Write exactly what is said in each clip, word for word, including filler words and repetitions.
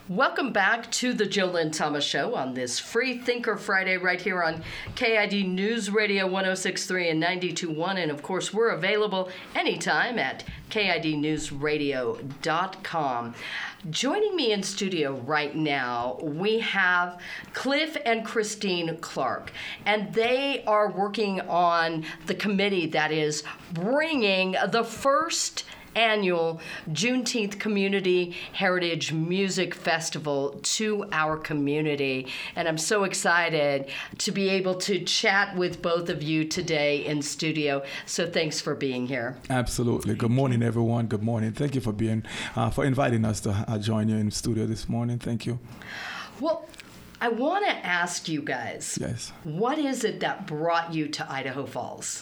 Welcome back to the Jill Lynn Thomas Show on this Free Thinker Friday right here on K I D News Radio one oh six point three and ninety-two point one. And of course, we're available anytime at K I D news radio dot com. Joining me in studio right now, we have Cliff and Christine Clark, and they are working on the committee that is bringing the first annual Juneteenth Community Heritage Music Festival to our community. And I'm so excited to be able to chat with both of you today in studio. So thanks for being here. Absolutely. Good morning, everyone. Good morning. Thank you for being, uh, for inviting us to uh, join you in studio this morning. Thank you. Well, I want to ask you guys, yes, what is it that brought you to Idaho Falls?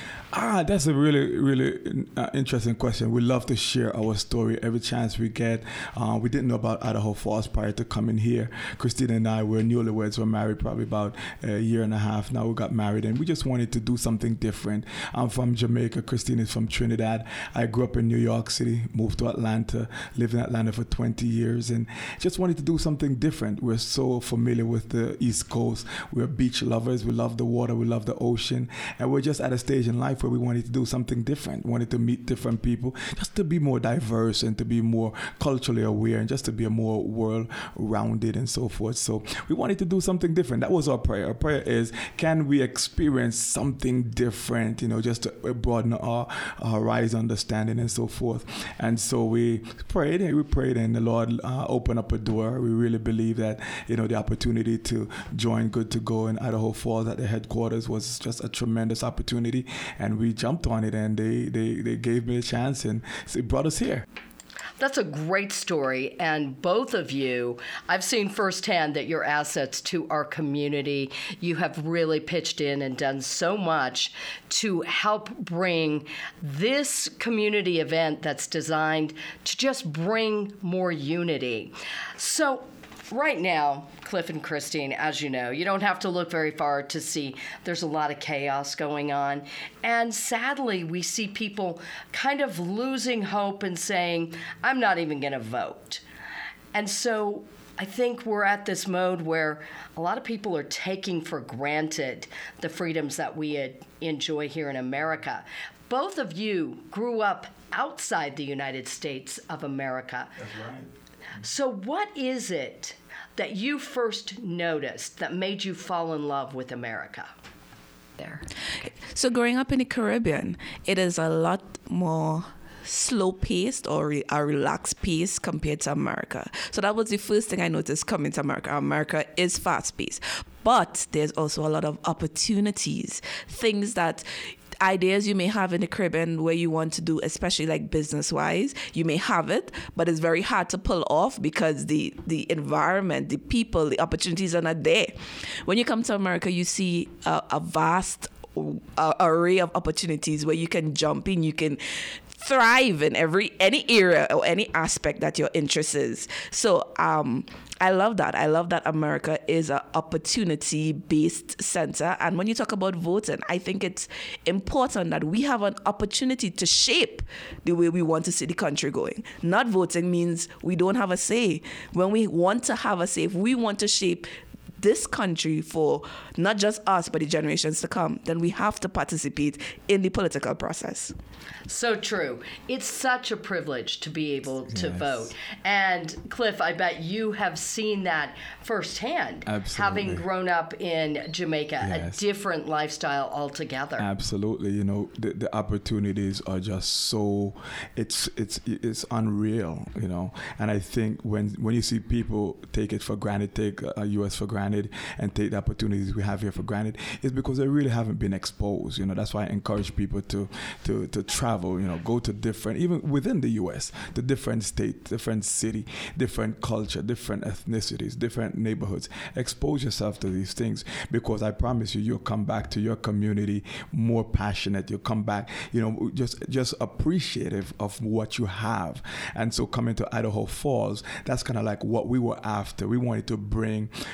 Ah, that's a really, really uh, interesting question. We love to share our story every chance we get. Uh, we didn't know about Idaho Falls prior to coming here. Christina and I were newlyweds. We're married probably about a year and a half now. We got married, and we just wanted to do something different. I'm from Jamaica. Christine is from Trinidad. I grew up in New York City, moved to Atlanta, lived in Atlanta for twenty years, and just wanted to do something different. We're so familiar with the East Coast. We're beach lovers. We love the water. We love the ocean. And we're just at a stage in life where we wanted to do something different, wanted to meet different people, just to be more diverse and to be more culturally aware and just to be a more world-rounded and so forth. So we wanted to do something different. That was our prayer. Our prayer is, can we experience something different, you know, just to broaden our, our horizon, understanding and so forth. And so we prayed and we prayed and the Lord uh, opened up a door. We really believe that, you know, the opportunity to join Good to Go in Idaho Falls at the headquarters was just a tremendous opportunity. And we jumped on it, and they, they, they gave me a chance, and it brought us here. That's a great story, and both of you, I've seen firsthand that your assets to our community. You have really pitched in and done so much to help bring this community event that's designed to just bring more unity. So right now, Cliff and Christine, as you know, you don't have to look very far to see there's a lot of chaos going on. And sadly, we see people kind of losing hope and saying, I'm not even going to vote. And so I think we're at this mode where a lot of people are taking for granted the freedoms that we enjoy here in America. Both of you grew up outside the United States of America. That's right. So what is it that you first noticed that made you fall in love with America? There. So growing up in the Caribbean, it is a lot more slow-paced or re- a relaxed pace compared to America. So that was the first thing I noticed coming to America. America is fast-paced, but there's also a lot of opportunities, things that ideas you may have in the Caribbean where you want to do, especially like business-wise, you may have it, but it's very hard to pull off because the, the environment, the people, the opportunities are not there. When you come to America, you see a, a vast uh, array of opportunities where you can jump in, you can thrive in every any area or any aspect that your interest is. So um, I love that. I love that America is an opportunity-based center. And when you talk about voting, I think it's important that we have an opportunity to shape the way we want to see the country going. Not voting means we don't have a say. When we want to have a say, if we want to shape this country for not just us, but the generations to come, then we have to participate in the political process. So true. It's such a privilege to be able to yes. vote. And Cliff, I bet you have seen that firsthand, Absolutely. having grown up in Jamaica, yes. a different lifestyle altogether. Absolutely. You know, the, the opportunities are just so, it's it's it's unreal, you know. And I think when when you see people take it for granted, take uh, U S for granted, and take the opportunities we have here for granted, it's because they really haven't been exposed. You know, that's why I encourage people to to to travel, you know, go to different, even within the U S, the different state, different city, different culture, different ethnicities, different neighborhoods. Expose yourself to these things, because I promise you, you'll come back to your community more passionate. You'll come back, you know, just just appreciative of what you have. And so coming to Idaho Falls, that's kind of like what we were after. We wanted to bring uh,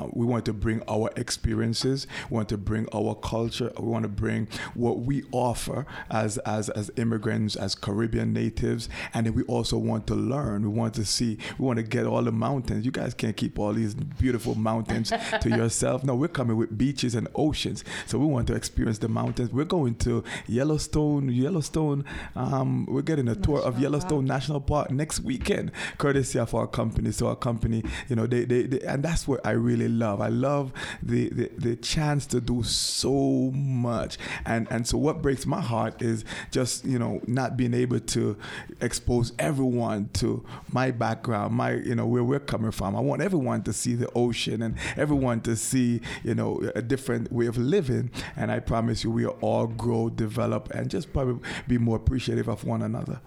we want to bring our experiences, we want to bring our culture, we want to bring what we offer as as as immigrants, as Caribbean natives, and then we also want to learn. We want to see. We want to get all the mountains. You guys can't keep all these beautiful mountains to yourself. No, we're coming with beaches and oceans, so we want to experience the mountains. We're going to Yellowstone. Yellowstone. Um, we're getting a tour of Yellowstone National Park next weekend, courtesy of our company. So our company, you know, they, they, they and that's what I really love. I love the, the the chance to do so much, and and so what breaks my heart is just, you know, not being able to expose everyone to my background, my, you know, where we're coming from. I want everyone to see the ocean and everyone to see, you know, a different way of living. And I promise you, we'll all grow, develop, and just probably be more appreciative of one another.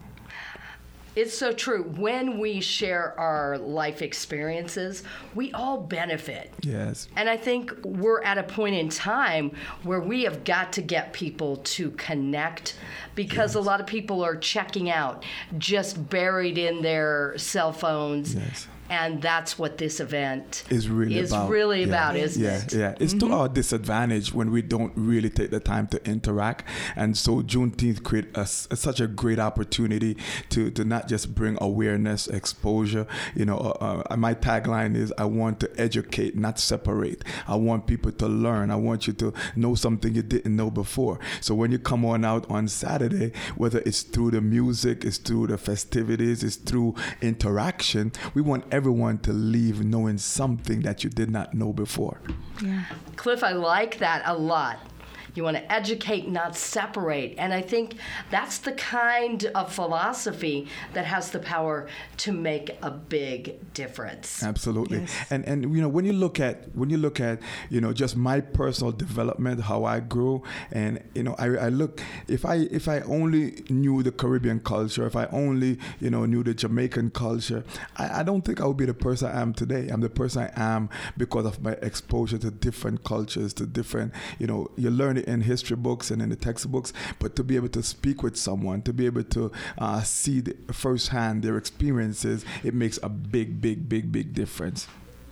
It's so true. When we share our life experiences, we all benefit. Yes. And I think we're at a point in time where we have got to get people to connect, because yes. a lot of people are checking out, just buried in their cell phones. Yes. And that's what this event is really is about. really yeah. about, isn't yeah, it? Yeah, yeah. It's mm-hmm. to our disadvantage when we don't really take the time to interact. And so Juneteenth create a, a, such a great opportunity to, to not just bring awareness, exposure. You know, uh, uh, my tagline is, I want to educate, not separate. I want people to learn. I want you to know something you didn't know before. So when you come on out on Saturday, whether it's through the music, it's through the festivities, it's through interaction, we want everyone everyone to leave knowing something that you did not know before. Yeah. Cliff, I like that a lot. You want to educate, not separate. And I think that's the kind of philosophy that has the power to make a big difference. Absolutely. Yes. And and you know, when you look at when you look at, you know, just my personal development, how I grew, and you know, I, I look if I if I only knew the Caribbean culture, if I only, you know, knew the Jamaican culture, I, I don't think I would be the person I am today. I'm the person I am because of my exposure to different cultures, to different, you know, you learn it in history books and in the textbooks, but to be able to speak with someone, to be able to uh, see the, firsthand their experiences, it makes a big, big, big, big difference.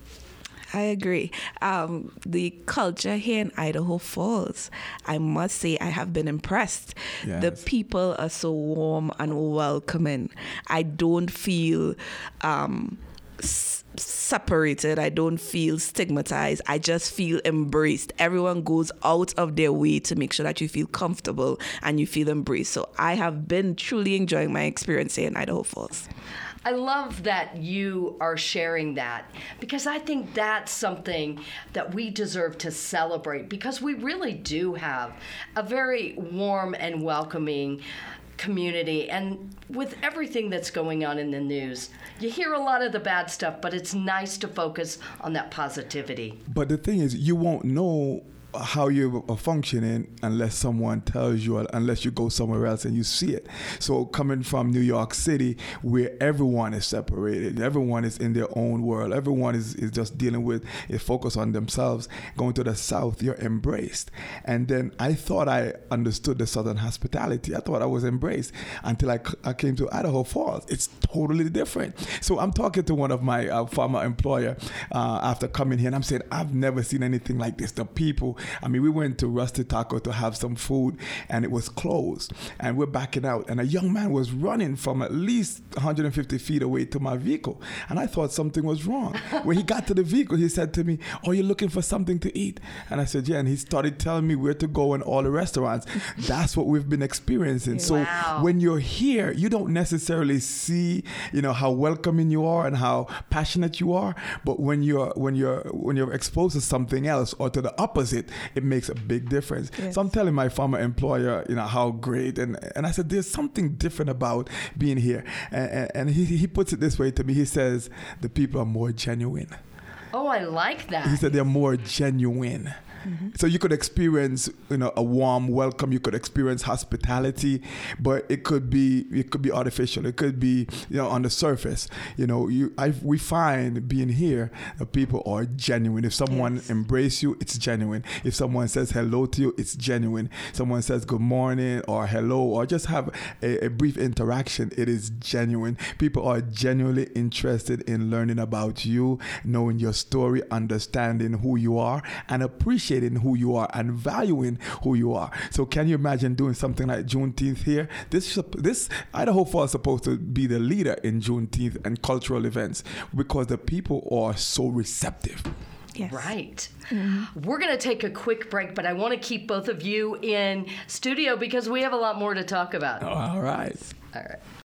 I agree. Um, the culture here in Idaho Falls, I must say, I have been impressed. Yes. The people are so warm and welcoming. I don't feel um, s- separated. I don't feel stigmatized. I just feel embraced. Everyone goes out of their way to make sure that you feel comfortable and you feel embraced. So I have been truly enjoying my experience here in Idaho Falls. I love that you are sharing that, because I think that's something that we deserve to celebrate, because we really do have a very warm and welcoming community. And with everything that's going on in the news, you hear a lot of the bad stuff, but it's nice to focus on that positivity. But the thing is, you won't know how you are functioning unless someone tells you, unless you go somewhere else and you see it. So coming from New York City, where everyone is separated, everyone is in their own world, everyone is, is just dealing with a focus on themselves, going to the South, you're embraced. And then I thought I understood the Southern hospitality. I thought I was embraced until I, I came to Idaho Falls. It's totally different. So I'm talking to one of my uh, former employer uh, after coming here, and I'm saying, I've never seen anything like this. The people, I mean, we went to Rusty Taco to have some food, and it was closed. And we're backing out. And a young man was running from at least one hundred fifty feet away to my vehicle. And I thought something was wrong. When he got to the vehicle, he said to me, "Oh, you're looking for something to eat?" And I said, "Yeah." And he started telling me where to go in all the restaurants. That's what we've been experiencing. So wow. When you're here, you don't necessarily see, you know, how welcoming you are and how passionate you are. But when you're when you're when you're exposed to something else or to the opposite, it makes a big difference. Yes. So I'm telling my former employer, you know, how great, and and I said, there's something different about being here. And, and he he puts it this way to me. He says, the people are more genuine. Oh, I like that. He said they're more genuine. Mm-hmm. So you could experience, you know, a warm welcome. You could experience hospitality, but it could be it could be artificial. It could be, you know, on the surface. You know, you I we find being here that people are genuine. If someone yes. embrace you, it's genuine. If someone says hello to you, it's genuine. Someone says good morning or hello or just have a, a brief interaction, it is genuine. People are genuinely interested in learning about you, knowing your story, understanding who you are, and appreciating who you are and valuing who you are. So can you imagine doing something like Juneteenth here? This this Idaho Falls is supposed to be the leader in Juneteenth and cultural events because the people are so receptive. Yes. Right. Mm-hmm. We're going to take a quick break, but I want to keep both of you in studio because we have a lot more to talk about. All right. All right.